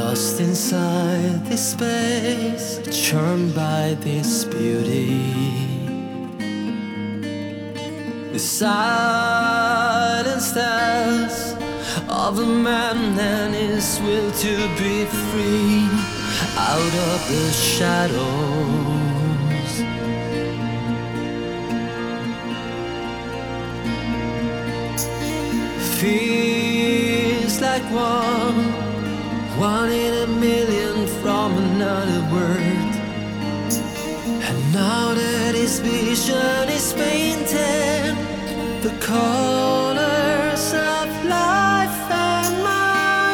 Lost inside this space, charmed by this beauty. The silence tells of a man and his will to be free out of the shadows. Feels like one in a million from another world. And now that his vision is painted, the colors of life, and my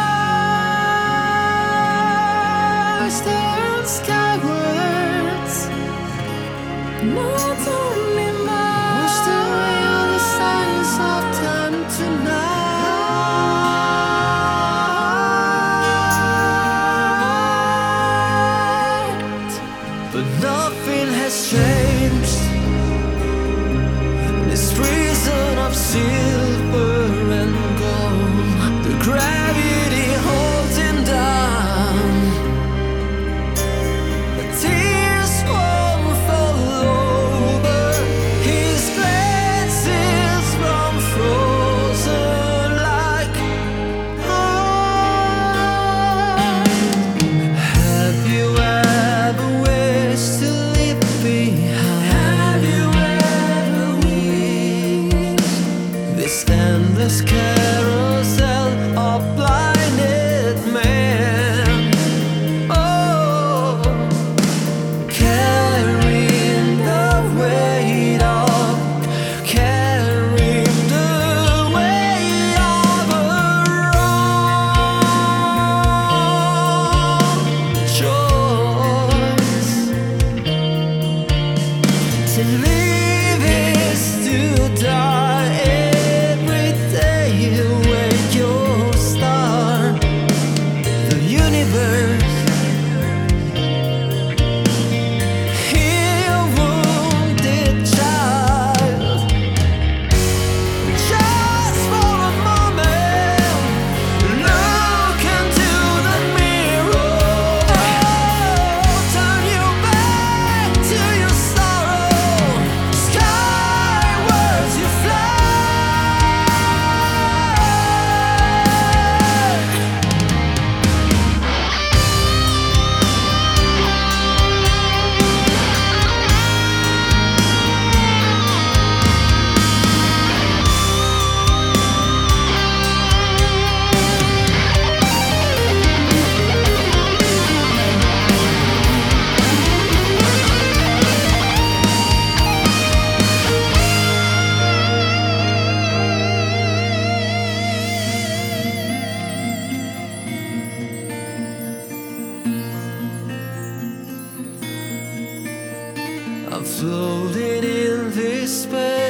eyes turn skywards. Not only mine, washed away all the signs of time tonight. But nothing has changed. This prison of silver and gold, the gravity holds him down. The tears won't fall over his glances from frozen like ice. Have you ever wished to leave behind? Have you ever wished this endless carousel of blinded men? Oh, carrying the weight of, carrying the weight of a wrong choice. To live is to die. Every day you wake your star. The universe, heal wounded child. Just for a moment, look into the mirror. Turn you back to your sorrow. Skywards you fly. I'm floating in this space.